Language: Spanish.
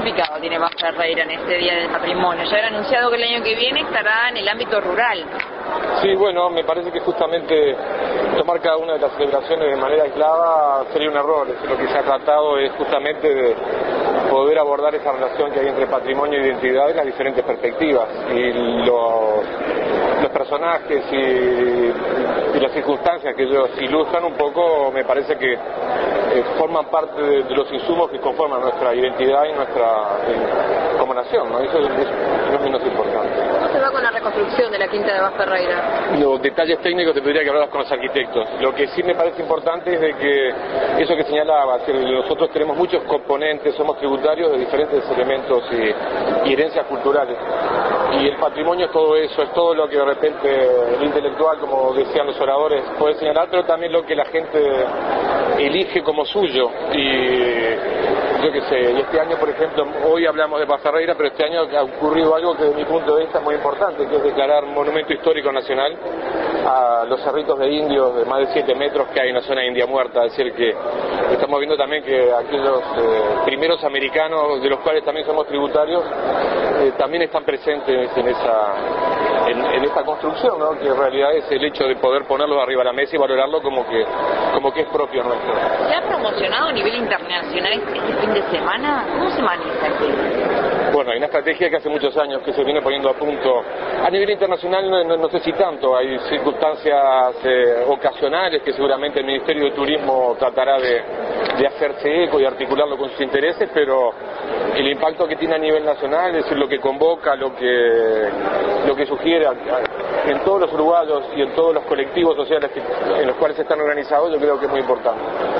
significado tiene Barferreira en este Día del Patrimonio? Ya era anunciado que el año que viene estará en el ámbito rural. Sí, bueno, me parece que justamente tomar cada una de las celebraciones de manera aislada sería un error. Lo que se ha tratado es justamente de poder abordar esa relación que hay entre patrimonio e identidad y las diferentes perspectivas. Y los personajes y las circunstancias que ellos ilustran un poco, me parece que forman parte de los insumos que conforman nuestra identidad y como nación, ¿no? Eso es menos importante. ¿Cómo se va con la reconstrucción de la Quinta de Barferreira? Los detalles técnicos te tendría que hablar con los arquitectos. Lo que sí me parece importante es de que eso que señalaba, que nosotros tenemos muchos componentes, somos tributarios de diferentes elementos y herencias culturales. Y el patrimonio es todo eso, es todo lo que de repente el intelectual, como decían los oradores, puede señalar, pero también lo que la gente elige como suyo. Y yo qué sé, y este año, por ejemplo, hoy hablamos de Barferreira, pero este año ha ocurrido algo que desde mi punto de vista es muy importante, que es declarar Monumento Histórico Nacional a los cerritos de indios de más de 7 metros que hay en la zona de India Muerta. Es decir, que estamos viendo también que aquellos primeros americanos, de los cuales también somos tributarios, también están presentes en esta construcción, ¿no? Que en realidad es el hecho de poder ponerlo arriba de la mesa y valorarlo como que es propio nuestro. ¿Se ha promocionado a nivel internacional este fin de semana? ¿Cómo se maneja aquí? Bueno, hay una estrategia que hace muchos años que se viene poniendo a punto. A nivel internacional no sé si tanto, hay circunstancias ocasionales que seguramente el Ministerio de Turismo tratará de hacerse eco y articularlo con sus intereses, pero el impacto que tiene a nivel nacional, es decir, lo que convoca, lo que sugiere en todos los uruguayos y en todos los colectivos sociales en los cuales están organizados, yo creo que es muy importante.